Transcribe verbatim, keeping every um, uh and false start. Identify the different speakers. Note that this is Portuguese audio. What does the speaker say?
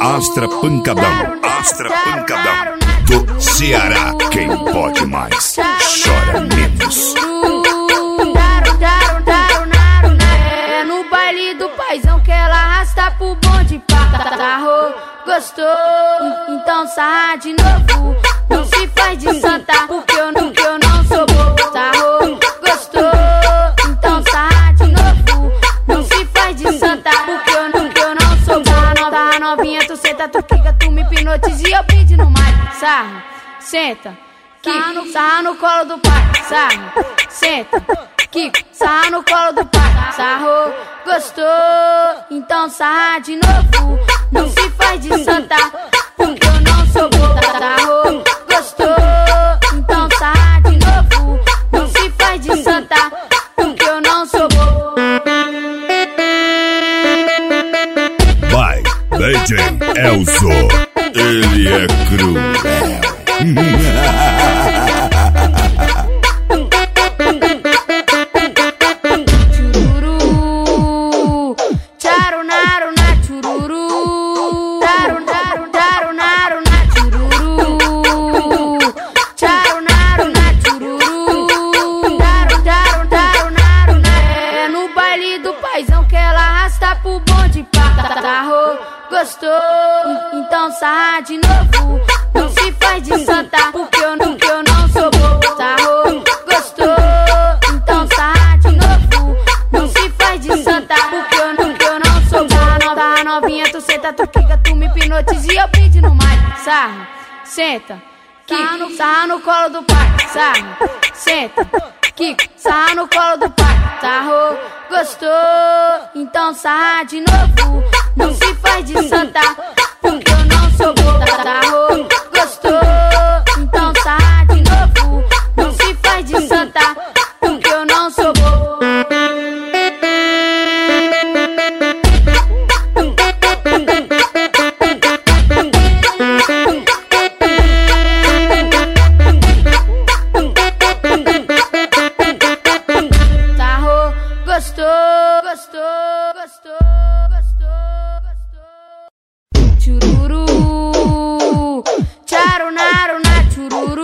Speaker 1: Astra Pancadão, Astra Pancadão do Ceará. Quem pode mais, chora menos.
Speaker 2: É no baile do paizão que ela arrasta pro bonde. Sarrou, gostou, então sarra de novo. Não se faz de santa, porque eu não, eu não sou bobo. Sarrou, gostou, então sarra de novo. Não se faz de santa, porque eu não, eu não sou bobo. Sarra novinha, tu senta, tu quica, tu me hipnotiza e eu pedi no mar. Sarra, senta, quica, sarra no colo do pai. Sarra, senta, quica, sarra no colo do pai. Sarrou, gostou, então sarra de novo. Não se faz de santa, porque eu não sou bobo. Sarrou, gostou, então sarra de novo. Não se faz de santa, porque eu não sou bobo.
Speaker 1: Vai, D J Elzo, ele é cruel.
Speaker 2: Sarrou, gostou, então sarra de novo. Não se faz de santa, porque eu não, eu não sou bobo. Sarrou, gostou, então sarra de novo. Não se faz de santa, porque eu não, eu não sou bobo. Sarra novinha, tu senta, tu quica, tu me hipnotiza e eu pedi no mar. Sarra, senta, quica, sarra no colo do pai. Sarra, senta, quica, sarra no colo do pai. Sarrou, gostou, então sarra de novo. Não se faz de santa, porque eu não sou bobo. Sarrou, gostou, então sarra de novo. Não se faz de santa, porque eu não sou bobo. Sarrou, gostou, gostou, gostou. Chururu, charunaru na chururu.